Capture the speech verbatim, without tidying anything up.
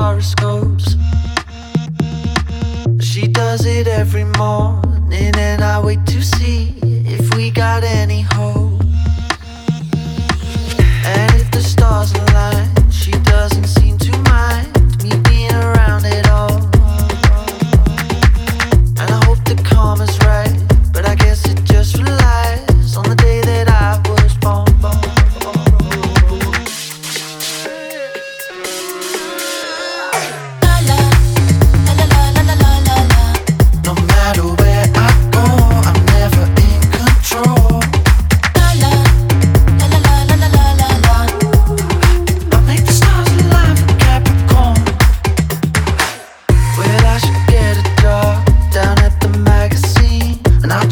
horoscopes. She does it every morning, and I wait to see if we got any hope. And if the stars